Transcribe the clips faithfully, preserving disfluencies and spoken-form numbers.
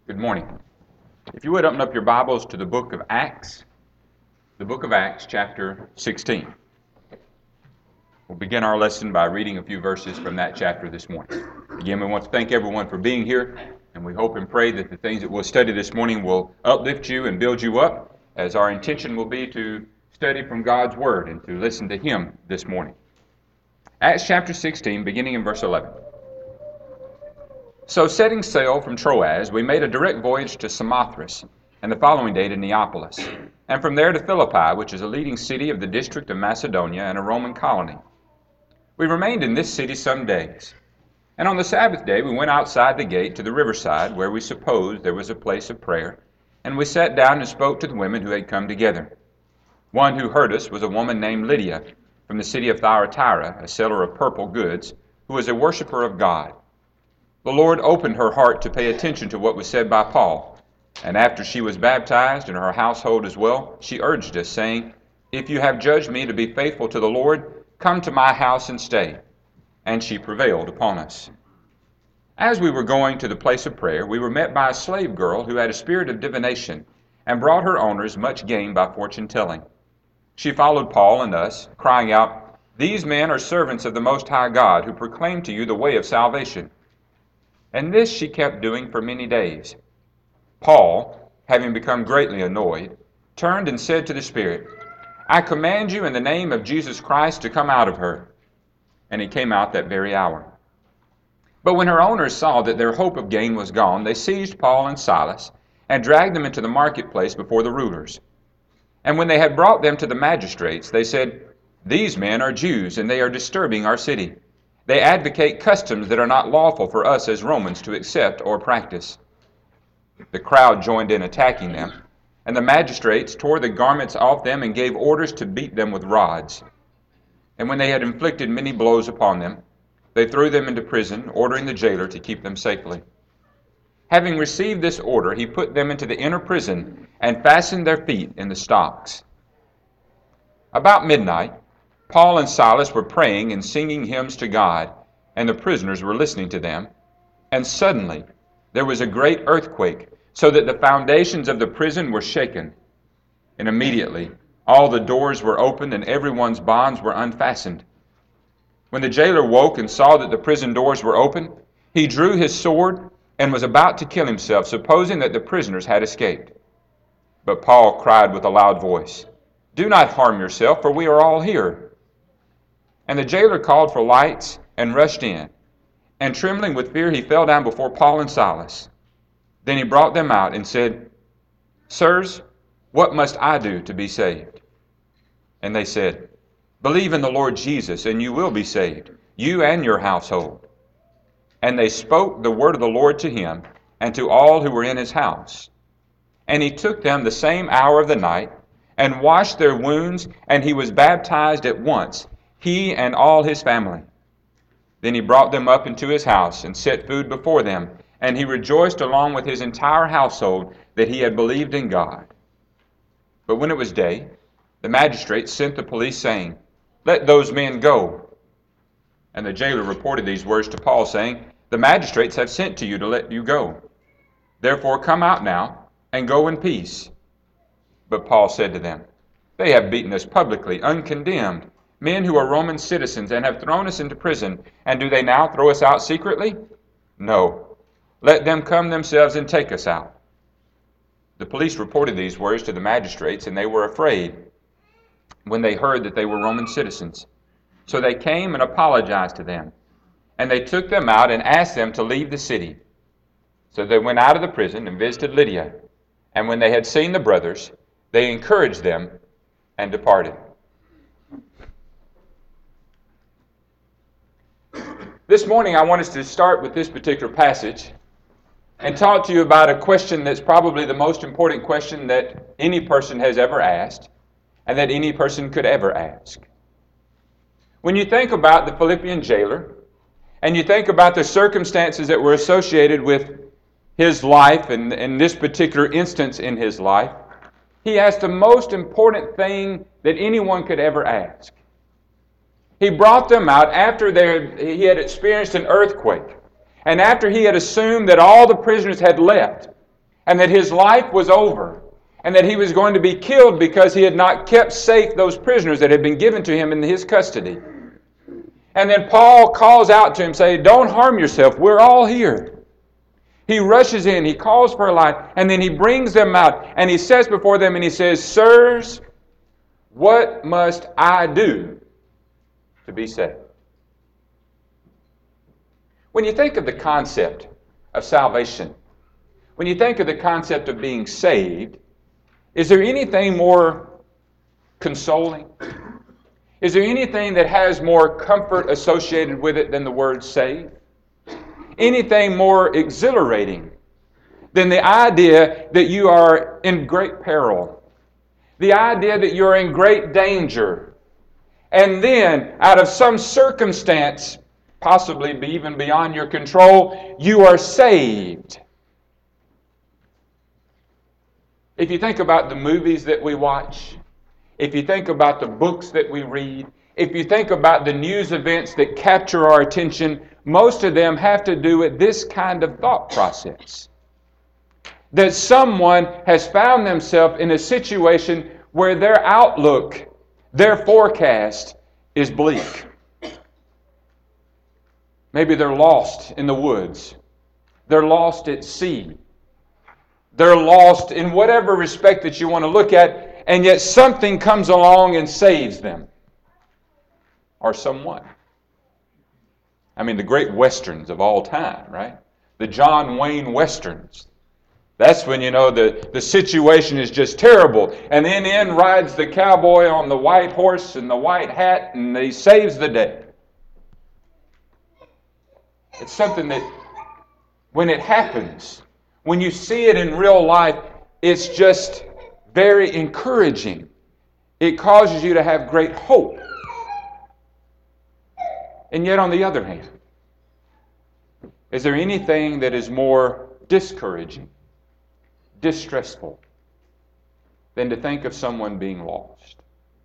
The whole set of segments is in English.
Good morning. If you would open up your Bibles to the book of Acts, the book of Acts, chapter sixteen. We'll begin our lesson by reading a few verses from that chapter this morning. Again, we want to thank everyone for being here, and we hope and pray that the things that we'll study this morning will uplift you and build you up, as our intention will be to study from God's Word and to listen to Him this morning. Acts chapter sixteen, beginning in verse eleven. So setting sail from Troas, we made a direct voyage to Samothrace, and the following day to Neapolis, and from there to Philippi, which is a leading city of the district of Macedonia and a Roman colony. We remained in this city some days, and on the Sabbath day we went outside the gate to the riverside, where we supposed there was a place of prayer, and we sat down and spoke to the women who had come together. One who heard us was a woman named Lydia, from the city of Thyatira, a seller of purple goods, who was a worshiper of God. The Lord opened her heart to pay attention to what was said by Paul, and after she was baptized, and her household as well, she urged us, saying, "If you have judged me to be faithful to the Lord, come to my house and stay." And she prevailed upon us. As we were going to the place of prayer, we were met by a slave girl who had a spirit of divination, and brought her owners much gain by fortune-telling. She followed Paul and us, crying out, "These men are servants of the Most High God, who proclaim to you the way of salvation." And this she kept doing for many days. Paul, having become greatly annoyed, turned and said to the spirit, "I command you in the name of Jesus Christ to come out of her." And he came out that very hour. But when her owners saw that their hope of gain was gone, they seized Paul and Silas, and dragged them into the marketplace before the rulers. And when they had brought them to the magistrates, they said, "These men are Jews, and they are disturbing our city. They advocate customs that are not lawful for us as Romans to accept or practice." The crowd joined in attacking them, and the magistrates tore the garments off them and gave orders to beat them with rods. And when they had inflicted many blows upon them, they threw them into prison, ordering the jailer to keep them safely. Having received this order, he put them into the inner prison and fastened their feet in the stocks. About midnight, Paul and Silas were praying and singing hymns to God, and the prisoners were listening to them. And suddenly there was a great earthquake, so that the foundations of the prison were shaken. And immediately all the doors were opened, and everyone's bonds were unfastened. When the jailer woke and saw that the prison doors were open, he drew his sword and was about to kill himself, supposing that the prisoners had escaped. But Paul cried with a loud voice, "Do not harm yourself, for we are all here." And the jailer called for lights and rushed in. And trembling with fear, he fell down before Paul and Silas. Then he brought them out and said, "Sirs, what must I do to be saved?" And they said, "Believe in the Lord Jesus, and you will be saved, you and your household." And they spoke the word of the Lord to him and to all who were in his house. And he took them the same hour of the night, and washed their wounds, and he was baptized at once, he and all his family. Then he brought them up into his house and set food before them, and he rejoiced along with his entire household that he had believed in God. But when it was day, the magistrates sent the police, saying, "Let those men go." And the jailer reported these words to Paul, saying, "The magistrates have sent to you to let you go. Therefore come out now, and go in peace." But Paul said to them, "They have beaten us publicly, uncondemned, men who are Roman citizens, and have thrown us into prison, and do they now throw us out secretly? No, let them come themselves and take us out." The police reported these words to the magistrates, and they were afraid when they heard that they were Roman citizens. So they came and apologized to them, and they took them out and asked them to leave the city. So they went out of the prison and visited Lydia, and when they had seen the brothers, they encouraged them and departed. This morning I want us to start with this particular passage and talk to you about a question that's probably the most important question that any person has ever asked and that any person could ever ask. When you think about the Philippian jailer and you think about the circumstances that were associated with his life and in this particular instance in his life, he asked the most important thing that anyone could ever ask. He brought them out after they, he had experienced an earthquake, and after he had assumed that all the prisoners had left, and that his life was over, and that he was going to be killed because he had not kept safe those prisoners that had been given to him in his custody. And then Paul calls out to him, saying, don't harm yourself, we're all here. He rushes in, he calls for a light, and then he brings them out, and he says before them, and he says, sirs, what must I do to be saved? When you think of the concept of salvation, when you think of the concept of being saved, is there anything more consoling? Is there anything that has more comfort associated with it than the word saved? Anything more exhilarating than the idea that you are in great peril? The idea that you're in great danger, and then out of some circumstance, possibly even beyond your control, you are saved. If you think about the movies that we watch, if you think about the books that we read, if you think about the news events that capture our attention, most of them have to do with this kind of thought process. That someone has found themselves in a situation where their outlook, their forecast is bleak. Maybe they're lost in the woods. They're lost at sea. They're lost in whatever respect that you want to look at, and yet something comes along and saves them. Or someone. I mean, the great westerns of all time, right? The John Wayne westerns. That's when, you know, the, the situation is just terrible. And then in rides the cowboy on the white horse and the white hat, and he saves the day. It's something that, when it happens, when you see it in real life, it's just very encouraging. It causes you to have great hope. And yet, on the other hand, is there anything that is more discouraging, distressful, than to think of someone being lost?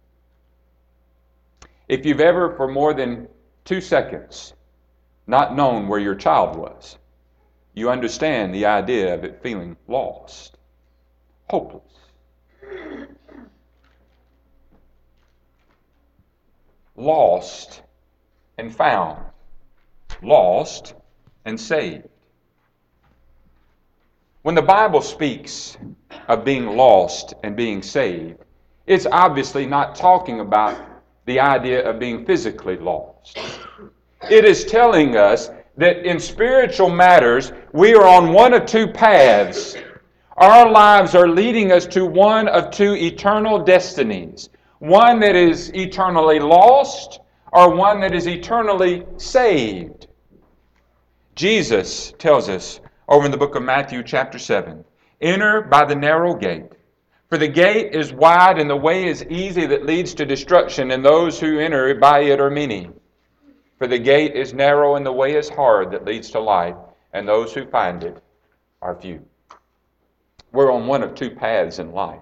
If you've ever, for more than two seconds, not known where your child was, you understand the idea of it feeling lost, hopeless. Lost and found. Lost and saved. When the Bible speaks of being lost and being saved, it's obviously not talking about the idea of being physically lost. It is telling us that in spiritual matters, we are on one of two paths. Our lives are leading us to one of two eternal destinies. One that is eternally lost, or one that is eternally saved. Jesus tells us over in the book of Matthew chapter seven, enter by the narrow gate. For the gate is wide and the way is easy that leads to destruction, and those who enter by it are many. For the gate is narrow and the way is hard that leads to life, and those who find it are few. We're on one of two paths in life.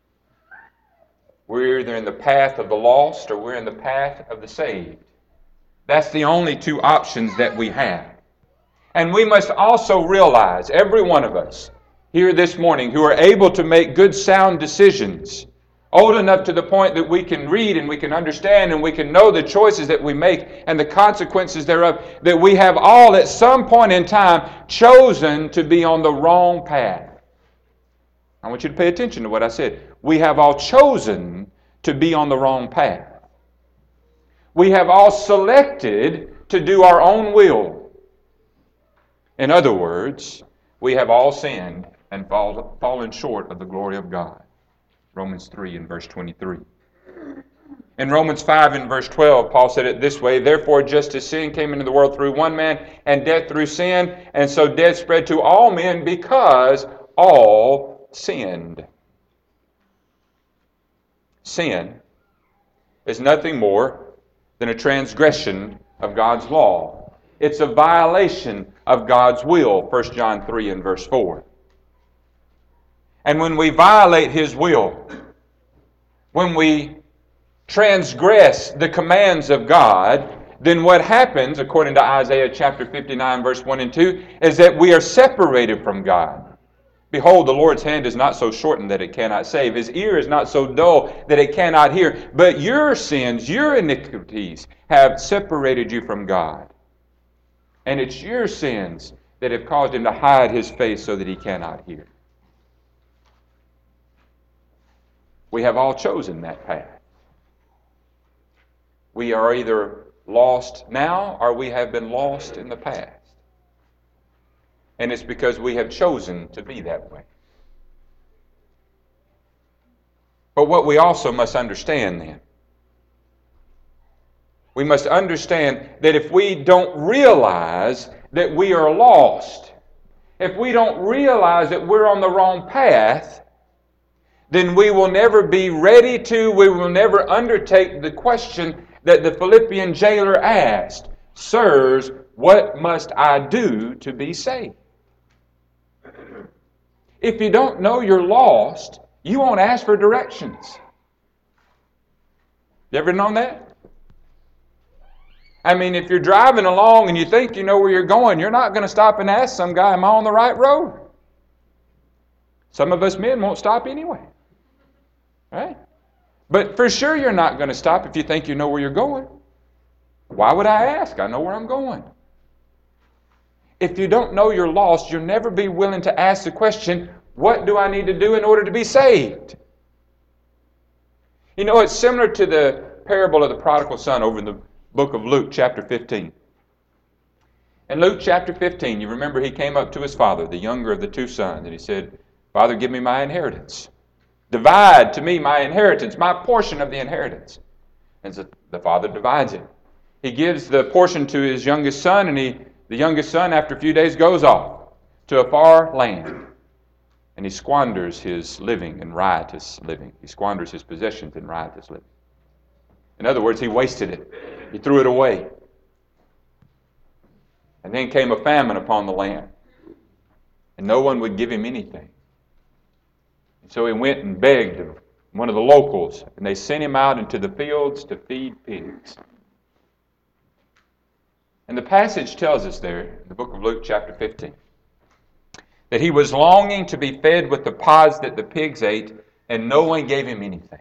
We're either in the path of the lost or we're in the path of the saved. That's the only two options that we have. And we must also realize, every one of us here this morning who are able to make good sound decisions, old enough to the point that we can read and we can understand and we can know the choices that we make and the consequences thereof, that we have all at some point in time chosen to be on the wrong path. I want you to pay attention to what I said. We have all chosen to be on the wrong path. We have all selected to do our own will. In other words, we have all sinned and fall, fallen short of the glory of God. Romans three and verse twenty-three. In Romans five and verse twelve, Paul said it this way, therefore just as sin came into the world through one man, and death through sin, and so death spread to all men because all sinned. Sin is nothing more than a transgression of God's law. It's a violation of God's will, First John three and verse four. And when we violate His will, when we transgress the commands of God, then what happens, according to Isaiah chapter fifty-nine, verse one and two, is that we are separated from God. Behold, the Lord's hand is not so shortened that it cannot save. His ear is not so dull that it cannot hear. But your sins, your iniquities, have separated you from God. And it's your sins that have caused him to hide his face so that he cannot hear. We have all chosen that path. We are either lost now or we have been lost in the past. And it's because we have chosen to be that way. But what we also must understand then, we must understand that if we don't realize that we are lost, if we don't realize that we're on the wrong path, then we will never be ready to, we will never undertake the question that the Philippian jailer asked, "Sirs, what must I do to be saved?" If you don't know you're lost, you won't ask for directions. You ever known that? I mean, if you're driving along and you think you know where you're going, you're not going to stop and ask some guy, "Am I on the right road?" Some of us men won't stop anyway. Right? But for sure you're not going to stop if you think you know where you're going. Why would I ask? I know where I'm going. If you don't know you're lost, you'll never be willing to ask the question, what do I need to do in order to be saved? You know, it's similar to the parable of the prodigal son over in the book of Luke chapter fifteen. In Luke chapter fifteen, you remember he came up to his father, the younger of the two sons, and he said, "Father, give me my inheritance. Divide to me my inheritance, my portion of the inheritance." And so the father divides it. He gives the portion to his youngest son, and he, the youngest son, after a few days, goes off to a far land. And he squanders his living in riotous living. He squanders his possessions in riotous living. In other words, he wasted it. He threw it away. And then came a famine upon the land. And no one would give him anything. And so he went and begged of one of the locals, and they sent him out into the fields to feed pigs. And the passage tells us there, in the book of Luke chapter fifteen, that he was longing to be fed with the pods that the pigs ate, and no one gave him anything.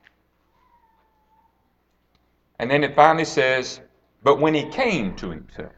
And then it finally says, but when he came to himself,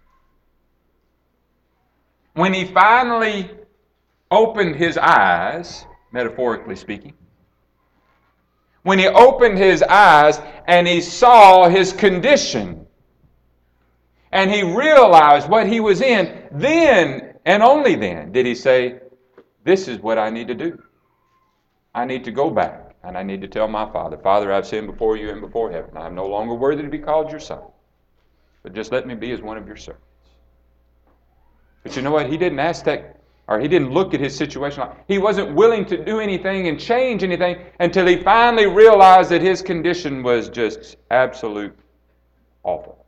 when he finally opened his eyes, metaphorically speaking, when he opened his eyes and he saw his condition and he realized what he was in, then and only then did he say, "This is what I need to do. I need to go back and I need to tell my Father, Father, I've sinned before you and before heaven. I'm no longer worthy to be called your son, but just let me be as one of your servants." But you know what? He didn't ask that, or he didn't look at his situation. He wasn't willing to do anything and change anything until he finally realized that his condition was just absolute awful.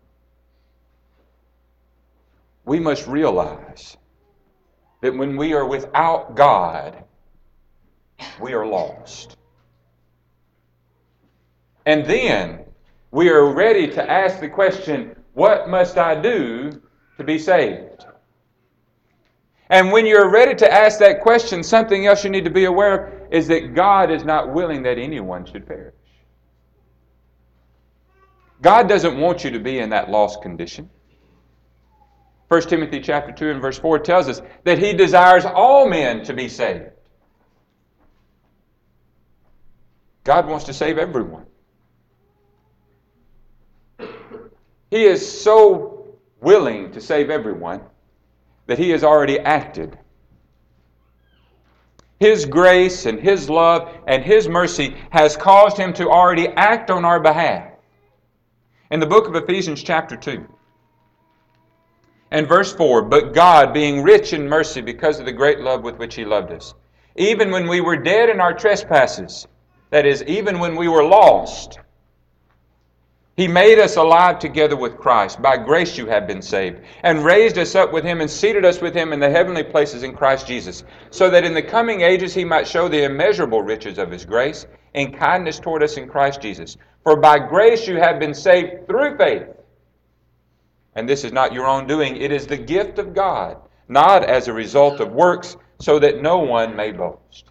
We must realize that when we are without God, we are lost. And then we are ready to ask the question, what must I do to be saved? And when you're ready to ask that question, something else you need to be aware of is that God is not willing that anyone should perish. God doesn't want you to be in that lost condition. First Timothy chapter two and verse four tells us that He desires all men to be saved. God wants to save everyone. He is so willing to save everyone that He has already acted. His grace and His love and His mercy has caused Him to already act on our behalf. In the book of Ephesians chapter two and verse four, but God, being rich in mercy because of the great love with which He loved us, even when we were dead in our trespasses, that is, even when we were lost, He made us alive together with Christ. By grace you have been saved, and raised us up with Him and seated us with Him in the heavenly places in Christ Jesus, so that in the coming ages He might show the immeasurable riches of His grace and kindness toward us in Christ Jesus. For by grace you have been saved through faith. And this is not your own doing, it is the gift of God, not as a result of works, so that no one may boast.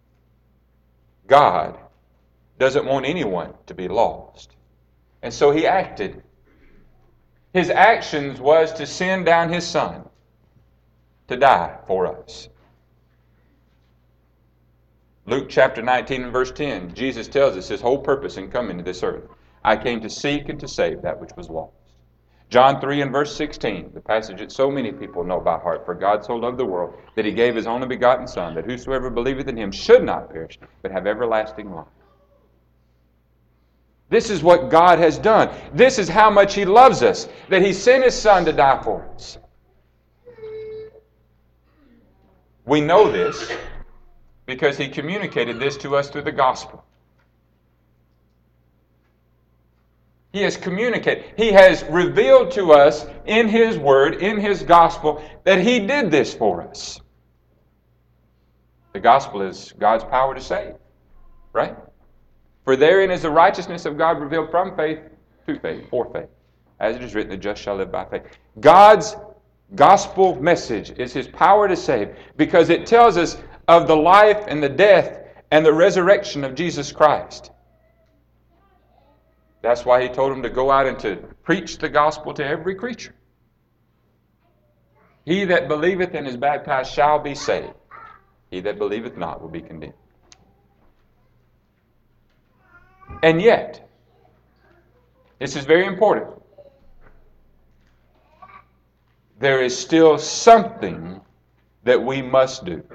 God doesn't want anyone to be lost. And so he acted. His actions was to send down his Son to die for us. Luke chapter nineteen and verse ten, Jesus tells us his whole purpose in coming to this earth. I came to seek and to save that which was lost. John three and verse sixteen, the passage that so many people know by heart. For God so loved the world that he gave his only begotten Son, that whosoever believeth in him should not perish, but have everlasting life. This is what God has done. This is how much he loves us, that he sent his Son to die for us. We know this because he communicated this to us through the gospel. He has communicated. He has revealed to us in his word, in his gospel, that he did this for us. The gospel is God's power to save, right? For therein is the righteousness of God revealed from faith to faith, for faith. As it is written, the just shall live by faith. God's gospel message is his power to save because it tells us of the life and the death and the resurrection of Jesus Christ. That's why he told him to go out and to preach the gospel to every creature. He that believeth and is baptized shall be saved. He that believeth not will be condemned. And yet, this is very important, there is still something that we must do.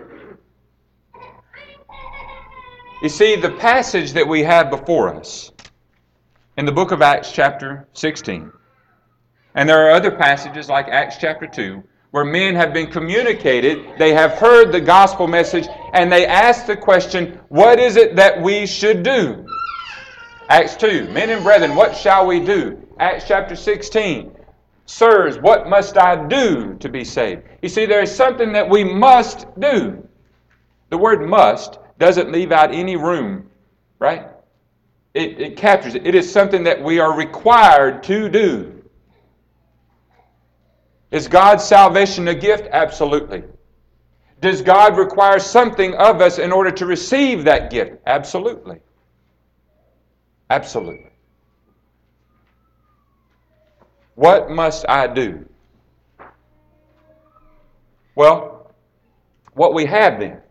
You see, the passage that we have before us in the book of Acts chapter sixteen, and there are other passages like Acts chapter two, where men have been communicated, they have heard the gospel message, and they ask the question, what is it that we should do? Acts two, men and brethren, what shall we do? Acts chapter sixteen, sirs, what must I do to be saved? You see, there is something that we must do. The word must doesn't leave out any room, right? It, it captures it. It is something that we are required to do. Is God's salvation a gift? Absolutely. Does God require something of us in order to receive that gift? Absolutely. Absolutely. What must I do? Well, what we have then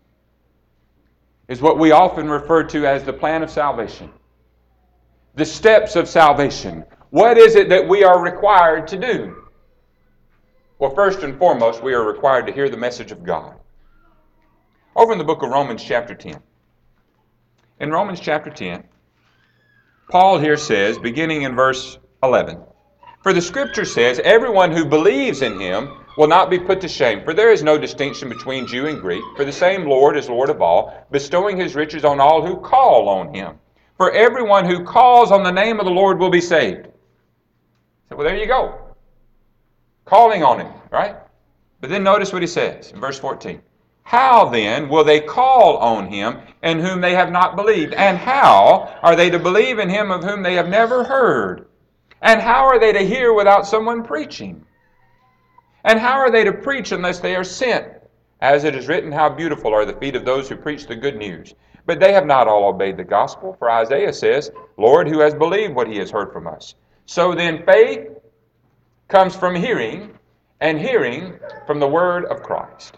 is what we often refer to as the plan of salvation. The steps of salvation. What is it that we are required to do? Well, first and foremost, we are required to hear the message of God. Over in the book of Romans chapter ten. In Romans chapter ten, Paul here says, beginning in verse eleven, for the Scripture says, everyone who believes in him will not be put to shame. For there is no distinction between Jew and Greek. For the same Lord is Lord of all, bestowing his riches on all who call on him. For everyone who calls on the name of the Lord will be saved. So, well, there you go. Calling on him, right? But then notice what he says in verse fourteen. How then will they call on him in whom they have not believed? And how are they to believe in him of whom they have never heard? And how are they to hear without someone preaching? And how are they to preach unless they are sent? As it is written, how beautiful are the feet of those who preach the good news. But they have not all obeyed the gospel. For Isaiah says, Lord, who has believed what he has heard from us? So then faith comes from hearing, and hearing from the word of Christ.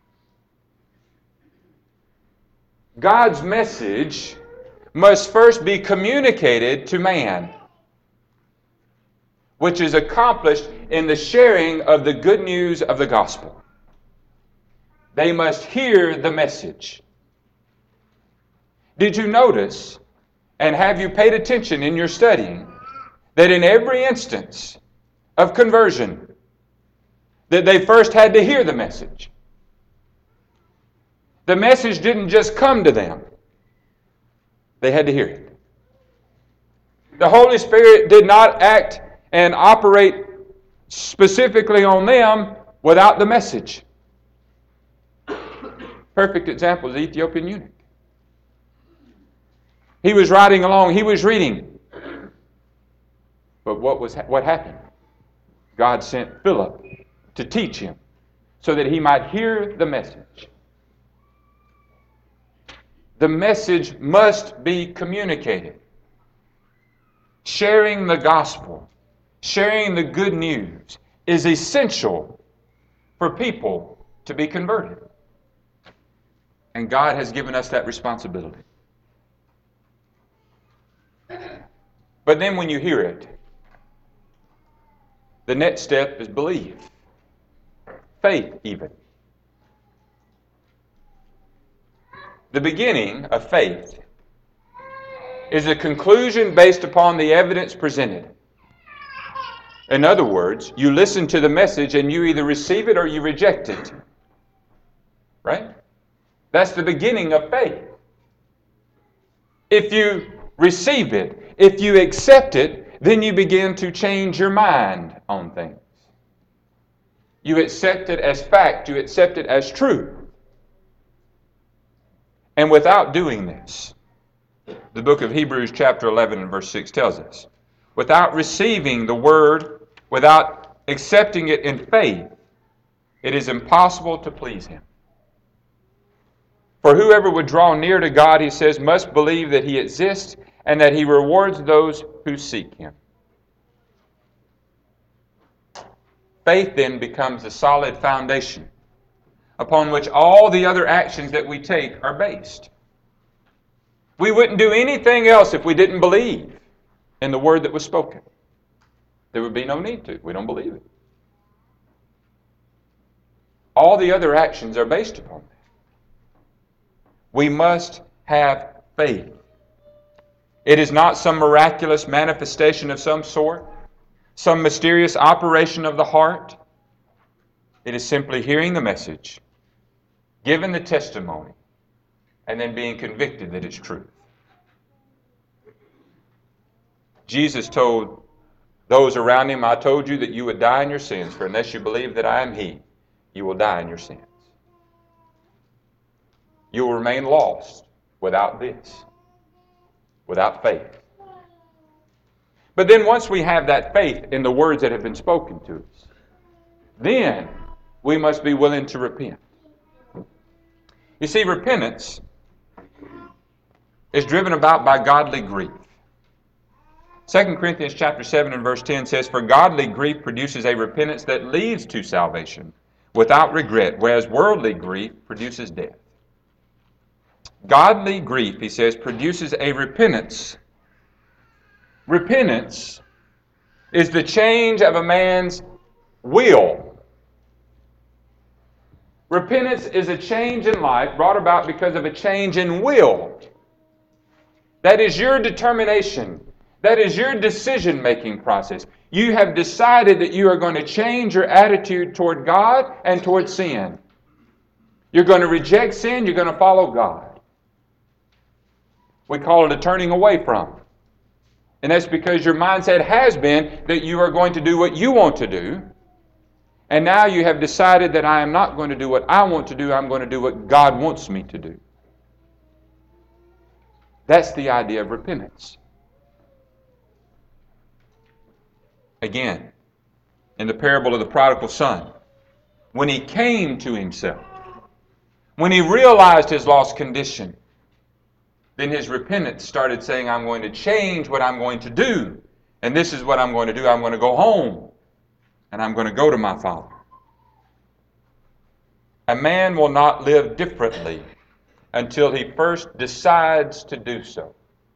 God's message must first be communicated to man, which is accomplished in the sharing of the good news of the gospel. They must hear the message. Did you notice, and have you paid attention in your studying, that in every instance of conversion, that they first had to hear the message? The message didn't just come to them. They had to hear it. The Holy Spirit did not act and operate specifically on them without the message. Perfect example is the Ethiopian eunuch. He was riding along, he was reading. But what was what happened? God sent Philip to teach him so that he might hear the message. the message must be communicated. Sharing the gospel, sharing the good news is essential for people to be converted. And God has given us that responsibility. But then when you hear it, the next step is believe. Faith even. The beginning of faith is a conclusion based upon the evidence presented. In other words, you listen to the message and you either receive it or you reject it. Right? That's the beginning of faith. If you receive it, if you accept it, then you begin to change your mind on things. You accept it as fact. You accept it as true. And without doing this, the book of Hebrews chapter eleven and verse six tells us, without receiving the word, without accepting it in faith, it is impossible to please Him. For whoever would draw near to God, he says, must believe that He exists and that He rewards those who seek Him. Faith then becomes the solid foundation upon which all the other actions that we take are based. We wouldn't do anything else if we didn't believe in the word that was spoken. There would be no need to. We don't believe it. All the other actions are based upon that. We must have faith. It is not some miraculous manifestation of some sort, some mysterious operation of the heart. It is simply hearing the message, giving the testimony, and then being convicted that it's true. Jesus told those around Him, I told you that you would die in your sins, for unless you believe that I am He, you will die in your sins. You will remain lost without this, without faith. But then once we have that faith in the words that have been spoken to us, then we must be willing to repent. You see, repentance is driven about by godly grief. Second Corinthians chapter seven and verse ten says, for godly grief produces a repentance that leads to salvation without regret, whereas worldly grief produces death. Godly grief, he says, produces a repentance. Repentance is the change of a man's will. Repentance is a change in life brought about because of a change in will. That is your determination. That is your decision-making process. You have decided that you are going to change your attitude toward God and toward sin. You're going to reject sin. You're going to follow God. We call it a turning away from. And that's because your mindset has been that you are going to do what you want to do. And now you have decided that I am not going to do what I want to do. I'm going to do what God wants me to do. That's the idea of repentance. Again, in the parable of the prodigal son, when he came to himself, when he realized his lost condition, then his repentance started saying, I'm going to change what I'm going to do. And this is what I'm going to do. I'm going to go home. And I'm going to go to my Father. A man will not live differently until he first decides to do so.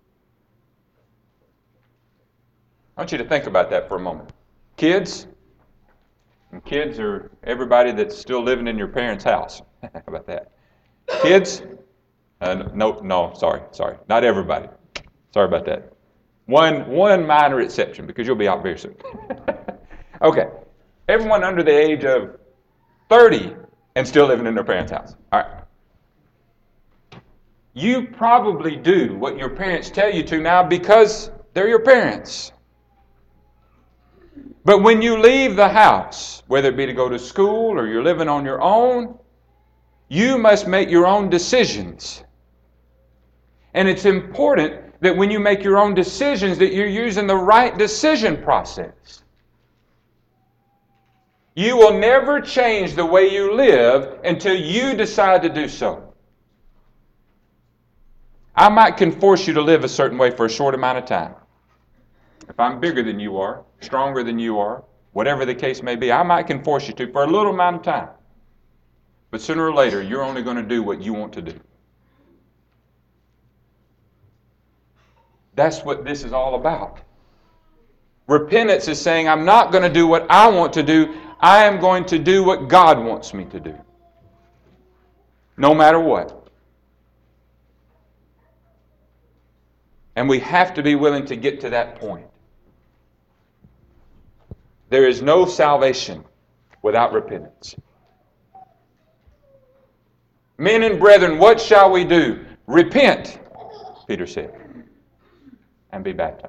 I want you to think about that for a moment. Kids, and kids are everybody that's still living in your parents' house. How about that? Kids, uh, no, no, sorry, sorry, not everybody. Sorry about that. One, one minor exception, because you'll be out very soon. Okay, everyone under the age of thirty and still living in their parents' house. All right. You probably do what your parents tell you to now because they're your parents. But when you leave the house, whether it be to go to school or you're living on your own, you must make your own decisions. And it's important that when you make your own decisions that you're using the right decision process. You will never change the way you live until you decide to do so. I might can force you to live a certain way for a short amount of time. If I'm bigger than you are, stronger than you are, whatever the case may be, I might can force you to for a little amount of time. But sooner or later, you're only going to do what you want to do. That's what this is all about. Repentance is saying, I'm not going to do what I want to do. I am going to do what God wants me to do. No matter what. And we have to be willing to get to that point. There is no salvation without repentance. Men and brethren, what shall we do? Repent, Peter said, and be baptized.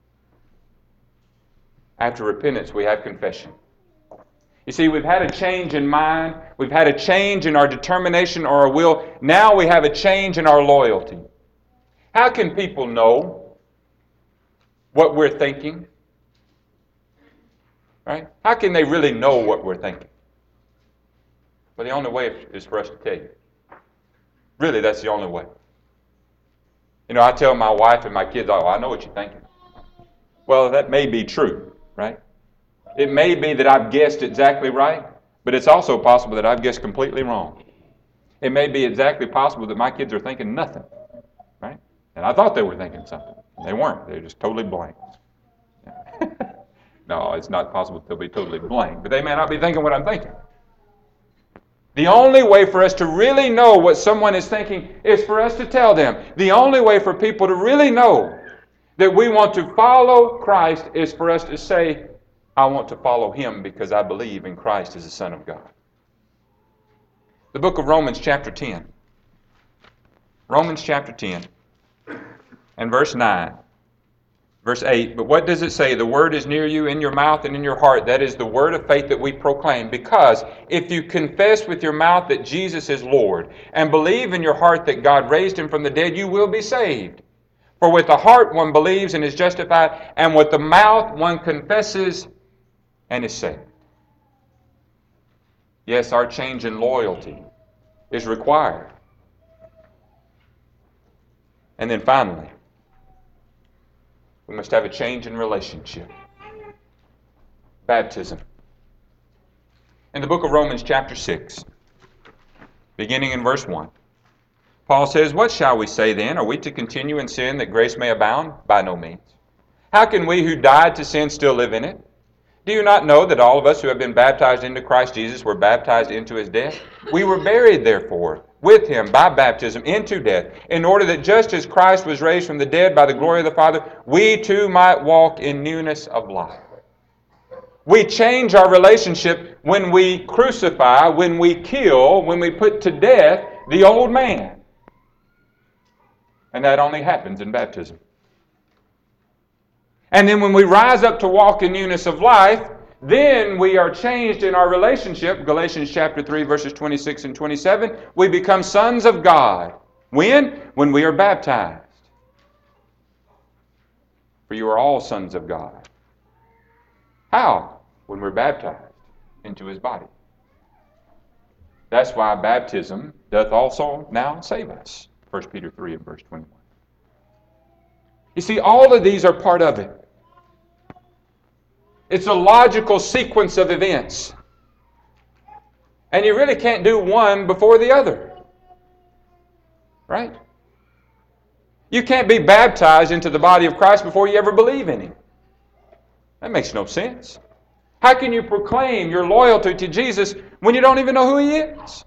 After repentance, we have confession. You see, we've had a change in mind. We've had a change in our determination or our will. Now we have a change in our loyalty. How can people know what we're thinking? Right? How can they really know what we're thinking? Well, the only way is for us to tell you. Really, that's the only way. You know, I tell my wife and my kids, oh, I know what you're thinking. Well, that may be true, right? It may be that I've guessed exactly right, but it's also possible that I've guessed completely wrong. It may be exactly possible that my kids are thinking nothing, right? And I thought they were thinking something. They weren't. They're just totally blank. No, it's not possible that they'll be totally blank, but they may not be thinking what I'm thinking. The only way for us to really know what someone is thinking is for us to tell them. The only way for people to really know that we want to follow Christ is for us to say, I want to follow Him because I believe in Christ as the Son of God. The book of Romans chapter ten. Romans chapter ten and verse nine. Verse eight, but what does it say? The word is near you, in your mouth and in your heart. That is the word of faith that we proclaim. Because if you confess with your mouth that Jesus is Lord and believe in your heart that God raised Him from the dead, you will be saved. For with the heart one believes and is justified, and with the mouth one confesses and is saved. Yes, our change in loyalty is required. And then finally, we must have a change in relationship. Baptism. In the book of Romans chapter six, beginning in verse one, Paul says, what shall we say then? Are we to continue in sin that grace may abound? By no means. How can we who died to sin still live in it? Do you not know that all of us who have been baptized into Christ Jesus were baptized into His death? We were buried, therefore, with Him by baptism into death, in order that just as Christ was raised from the dead by the glory of the Father, we too might walk in newness of life. We change our relationship when we crucify, when we kill, when we put to death the old man. And that only happens in baptism. And then when we rise up to walk in newness of life, then we are changed in our relationship. Galatians chapter three, verses twenty-six and twenty-seven. We become sons of God. When? When we are baptized. For you are all sons of God. How? When we're baptized into His body. That's why baptism doth also now save us. First Peter three and verse twenty-one. You see, all of these are part of it. It's a logical sequence of events. And you really can't do one before the other. Right? You can't be baptized into the body of Christ before you ever believe in Him. That makes no sense. How can you proclaim your loyalty to Jesus when you don't even know who He is?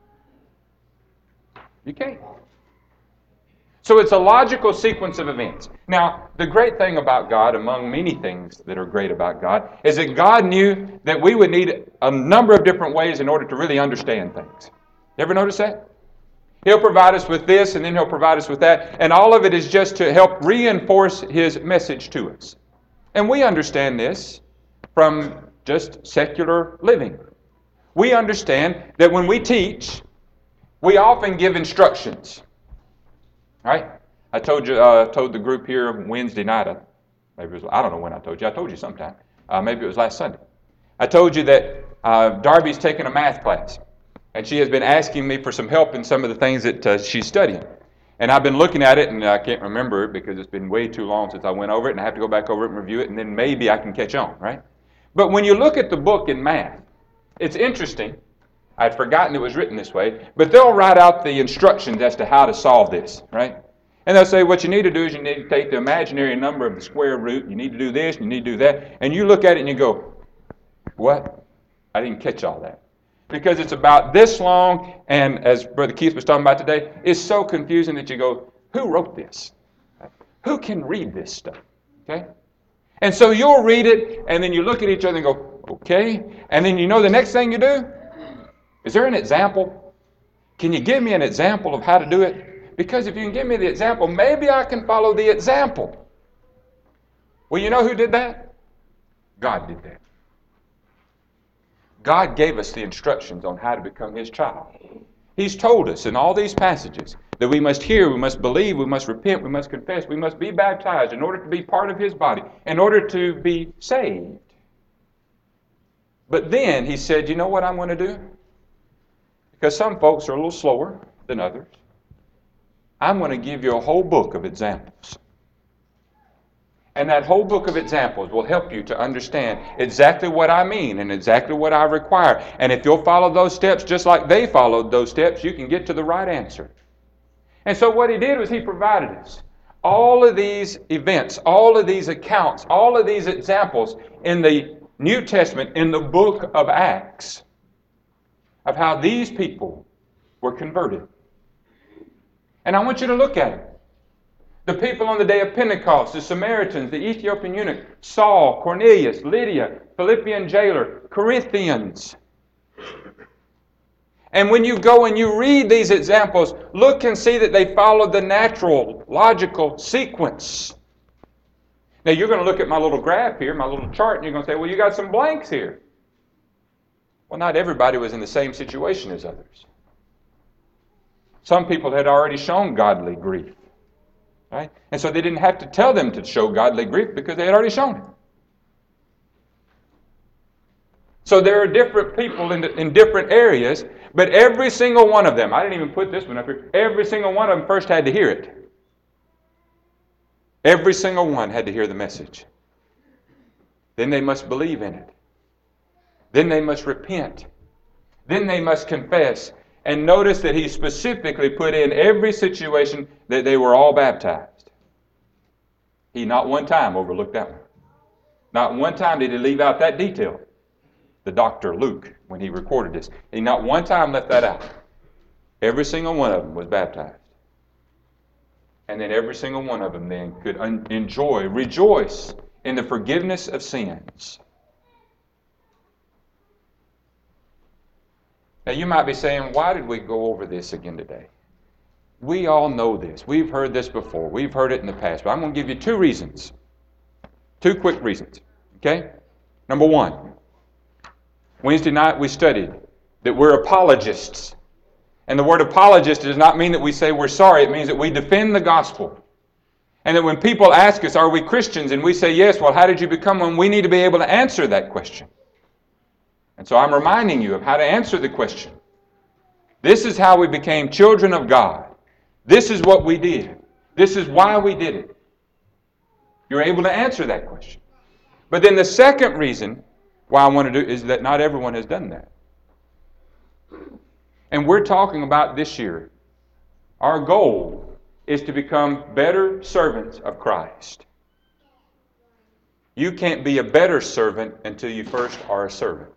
You can't. So it's a logical sequence of events. Now, the great thing about God, among many things that are great about God, is that God knew that we would need a number of different ways in order to really understand things. You ever notice that? He'll provide us with this, and then He'll provide us with that, and all of it is just to help reinforce His message to us. And we understand this from just secular living. We understand that when we teach, we often give instructions. All right? I told you, uh, told the group here Wednesday night. Uh, maybe it was, I don't know when I told you. I told you sometime. Uh, maybe it was last Sunday. I told you that uh, Darby's taking a math class, and she has been asking me for some help in some of the things that uh, she's studying. And I've been looking at it, and I can't remember it because it's been way too long since I went over it, and I have to go back over it and review it, and then maybe I can catch on, right? But when you look at the book in math, it's interesting. I'd forgotten it was written this way, but they'll write out the instructions as to how to solve this, right? And they'll say what you need to do is you need to take the imaginary number of the square root, you need to do this, you need to do that, and you look at it and you go, what? I didn't catch all that. Because it's about this long, and as Brother Keith was talking about today, it's so confusing that you go, who wrote this? Who can read this stuff? Okay? And so you'll read it, and then you look at each other and go, okay? And then you know the next thing you do? Is there an example? Can you give me an example of how to do it? Because if you can give me the example, maybe I can follow the example. Well, you know who did that? God did that. God gave us the instructions on how to become His child. He's told us in all these passages that we must hear, we must believe, we must repent, we must confess, we must be baptized in order to be part of His body, in order to be saved. But then He said, you know what I'm going to do? Because some folks are a little slower than others. I'm going to give you a whole book of examples. And that whole book of examples will help you to understand exactly what I mean and exactly what I require. And if you'll follow those steps just like they followed those steps, you can get to the right answer. And so what He did was He provided us all of these events, all of these accounts, all of these examples in the New Testament, in the book of Acts, of how these people were converted. And I want you to look at it. The people on the day of Pentecost, the Samaritans, the Ethiopian eunuch, Saul, Cornelius, Lydia, Philippian jailer, Corinthians. And when you go and you read these examples, look and see that they followed the natural, logical sequence. Now you're going to look at my little graph here, my little chart, and you're going to say, well, you got some blanks here. Well, not everybody was in the same situation as others. Some people had already shown godly grief. Right? And so they didn't have to tell them to show godly grief because they had already shown it. So there are different people in, in different areas, but every single one of them, I didn't even put this one up here, every single one of them first had to hear it. Every single one had to hear the message. Then they must believe in it. Then they must repent. Then they must confess. And notice that He specifically put in every situation that they were all baptized. He not one time overlooked that one. Not one time did He leave out that detail. The Doctor Luke, when he recorded this, he not one time left that out. Every single one of them was baptized. And then every single one of them then could un- enjoy, rejoice in the forgiveness of sins. Now you might be saying, why did we go over this again today? We all know this. We've heard this before. We've heard it in the past. But I'm going to give you two reasons. Two quick reasons. Okay? Number one, Wednesday night we studied that we're apologists. And the word apologist does not mean that we say we're sorry. It means that we defend the gospel. And that when people ask us, are we Christians? And we say yes, well, how did you become one? We need to be able to answer that question. And so I'm reminding you of how to answer the question. This is how we became children of God. This is what we did. This is why we did it. You're able to answer that question. But then the second reason why I want to do is that not everyone has done that. And we're talking about this year. Our goal is to become better servants of Christ. You can't be a better servant until you first are a servant.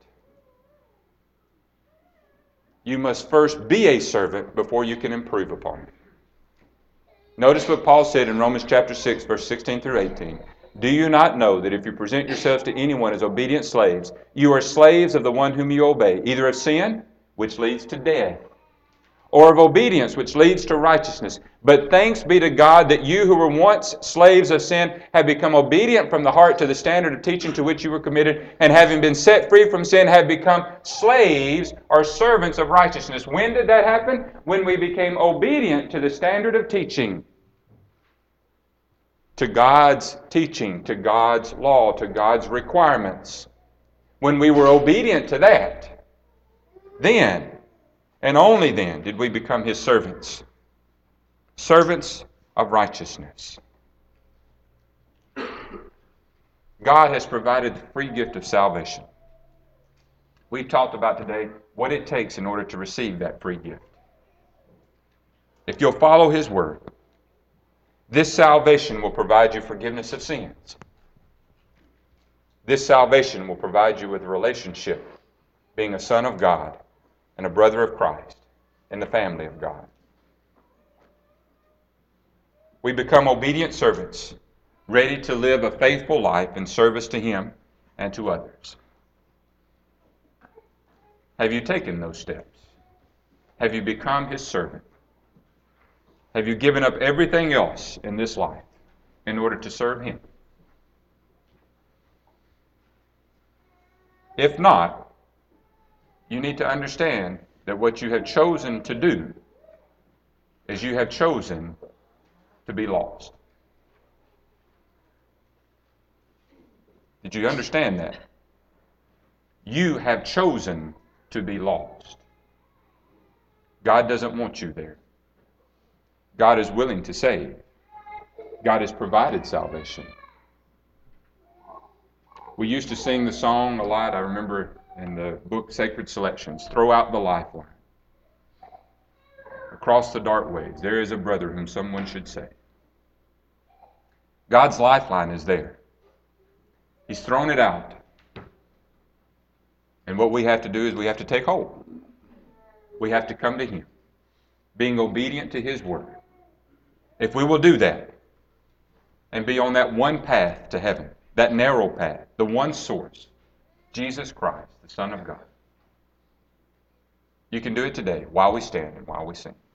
You must first be a servant before you can improve upon it. Notice what Paul said in Romans chapter six, verse sixteen through eighteen. Do you not know that if you present yourselves to anyone as obedient slaves, you are slaves of the one whom you obey, either of sin, which leads to death, or of obedience, which leads to righteousness? But thanks be to God that you who were once slaves of sin have become obedient from the heart to the standard of teaching to which you were committed, and having been set free from sin, have become slaves or servants of righteousness. When did that happen? When we became obedient to the standard of teaching, to God's teaching, to God's law, to God's requirements. When we were obedient to that, then and only then did we become His servants. servants of righteousness. God has provided the free gift of salvation. We've talked about today what it takes in order to receive that free gift. If you'll follow His word, this salvation will provide you forgiveness of sins. This salvation will provide you with a relationship, being a son of God and a brother of Christ in the family of God. We become obedient servants, ready to live a faithful life in service to Him and to others. Have you taken those steps? Have you become His servant? Have you given up everything else in this life in order to serve Him? If not, you need to understand that what you have chosen to do is you have chosen to be lost. Did you understand that? You have chosen to be lost. God doesn't want you there. God is willing to save. God has provided salvation. We used to sing the song a lot, I remember in the book Sacred Selections, "Throw out the lifeline. Across the dark ways, there is a brother whom someone should save." God's lifeline is there. He's thrown it out. And what we have to do is we have to take hold. We have to come to Him, being obedient to His word. If we will do that and be on that one path to heaven, that narrow path, the one source, Jesus Christ, the Son of God, you can do it today while we stand and while we sing.